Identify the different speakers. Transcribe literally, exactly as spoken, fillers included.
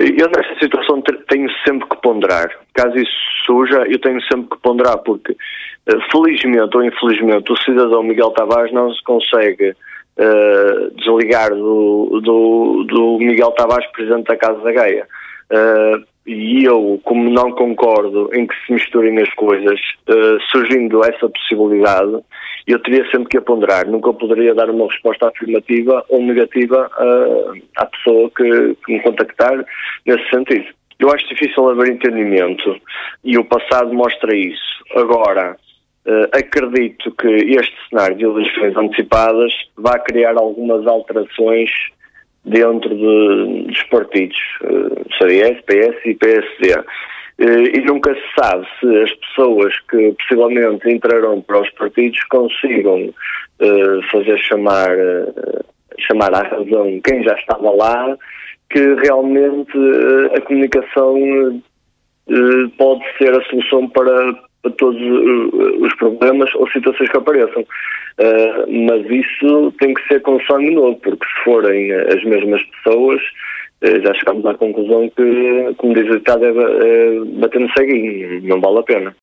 Speaker 1: Eu nesta situação tenho sempre que ponderar. Caso isso surja, eu tenho sempre que ponderar, porque felizmente ou infelizmente o cidadão Miguel Tavares não se consegue uh, desligar do, do, do Miguel Tavares, Presidente da Casa da Gaia. Uh, e eu, como não concordo em que se misturem as coisas, uh, surgindo essa possibilidade, eu teria sempre que a ponderar. Nunca poderia dar uma resposta afirmativa ou negativa uh, à pessoa que, que me contactar nesse sentido. Eu acho difícil haver entendimento e o passado mostra isso. Agora, uh, acredito que este cenário de eleições antecipadas vai criar algumas alterações dentro de, dos partidos, uh, C D S, P S e P S D. Uh, e nunca se sabe se as pessoas que possivelmente entrarão para os partidos consigam uh, fazer chamar, uh, chamar à razão quem já estava lá, que realmente uh, a comunicação uh, pode ser a solução para, para todos uh, os problemas ou situações que apareçam. Uh, mas isso tem que ser com sangue novo, porque se forem as mesmas pessoas, uh, já chegamos à conclusão que, como diz o ditado, é, é bater no ceguinho, não vale a pena.